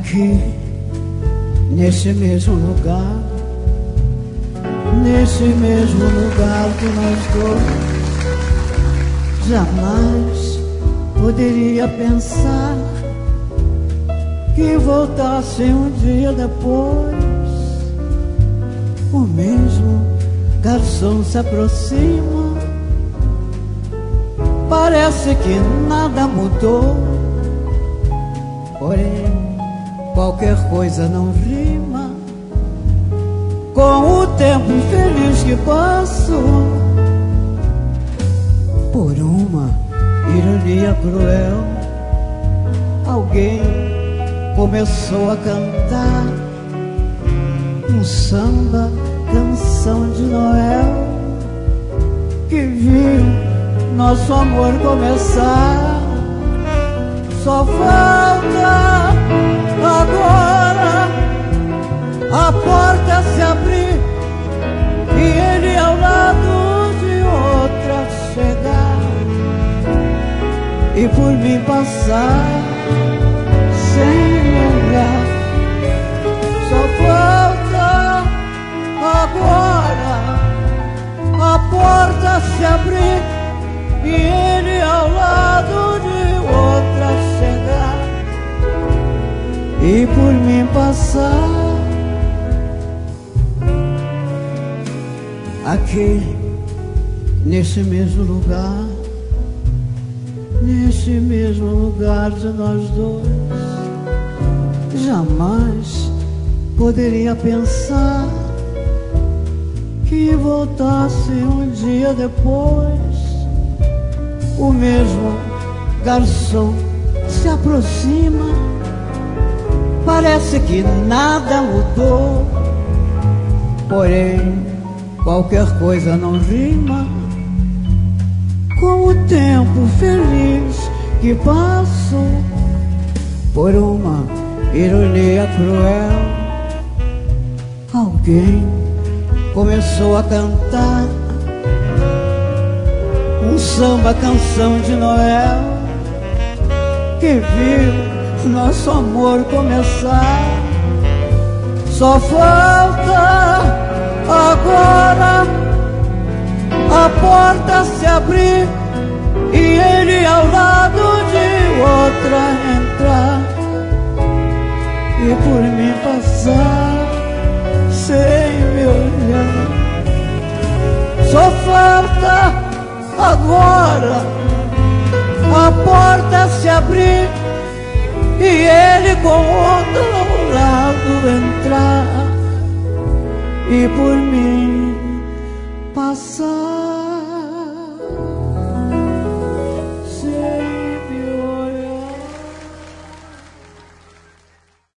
Aqui, nesse mesmo lugar, nesse mesmo lugar que nós dois, jamais poderia pensar que voltasse um dia depois. O mesmo garçom se aproxima, parece que nada mudou, porém qualquer coisa não rima com o tempo feliz que passou. Por uma ironia cruel, alguém começou a cantar um samba, canção de Noel, que viu nosso amor começar. Só falta agora a porta se abrir e ele ao lado de outra chegar e por mim passar sem olhar. Só falta agora a porta se abrir e ele ao lado de outra chegar e por mim passar. Aqui, nesse mesmo lugar, nesse mesmo lugar de nós dois, jamais poderia pensar que voltasse um dia depois. O mesmo garçom se aproxima, parece que nada mudou, porém qualquer coisa não rima com o tempo feliz que passou. Por uma ironia cruel, alguém começou a cantar um samba, canção de Noel, que viu nosso amor começar. Só falta agora a porta se abrir e ele ao lado de outra entrar e por mim passar sem me olhar. Só falta agora a porta se abrir e ele com outro ao lado entrar e por mim passar.